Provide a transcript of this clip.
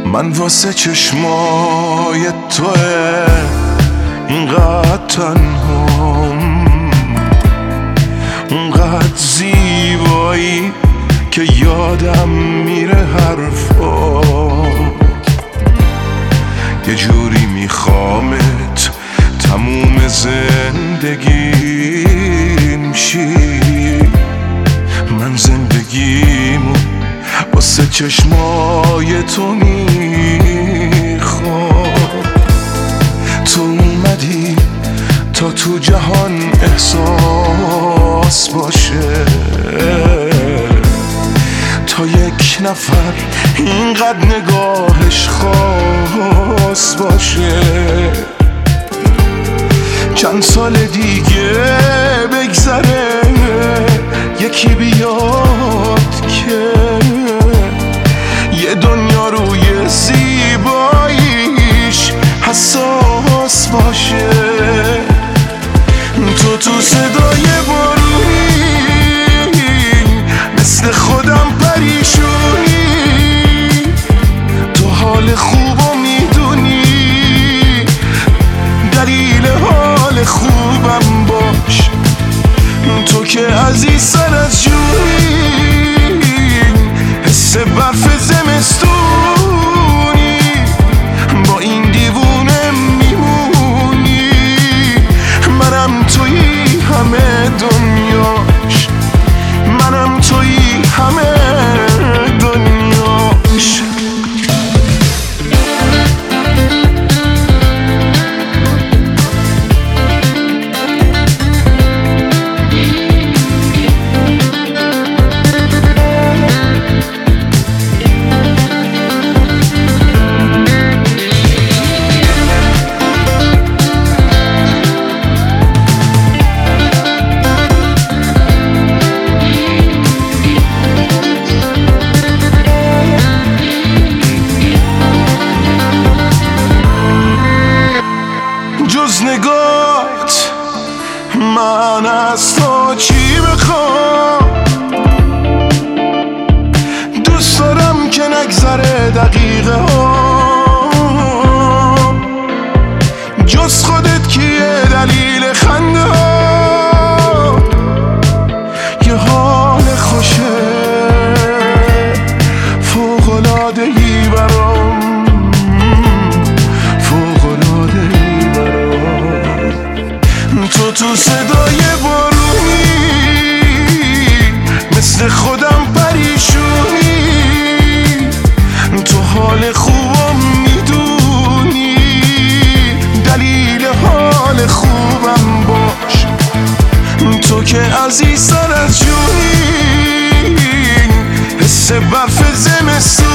من واسه چشمای توه اینقدر تنهام، اونقدر زیبایی که یادم میره حرفات. یه جوری میخوامت تموم زندگیم شی. من زندگیمو واسه چشمای تو میخوام. تو اومدی تا تو جهان احساس باشه، تا یک نفر اینقدر نگاهش خاص باشه. چند سال دیگه بگذره یکی بیاد که یه دنیا روی زیباییش حساس باشه. تو صدای بارونی مثل خودم پریشونی، تو حال خوبو میدونی، دلیل حال خوبم باش. تو که عزیز سر از جویی، حس برف زمستونی، با این دیوونه میمونی. منم تویی همه دنیاش، منم تویی همه دنیاش. جز نگاهت من از تو چی بخوام؟ دوست دارم که نگذره دقیقه ها، جز خودت کیه دلیل خنده ها؟ یه حال خوشه فوق‌العاده‌ای برام، تو صدای بارونی مثل خودم پریشونی، تو حال خوبم میدونی، دلیل حال خوبم باش. تو که عزیز سر از جونی، حس برف زمستون